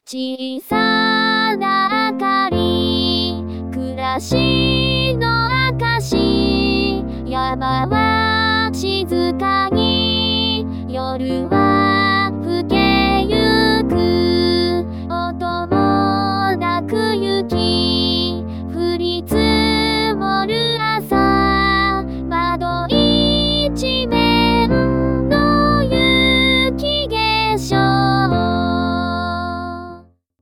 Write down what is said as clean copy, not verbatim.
小さな明かり、暮らしの証。山は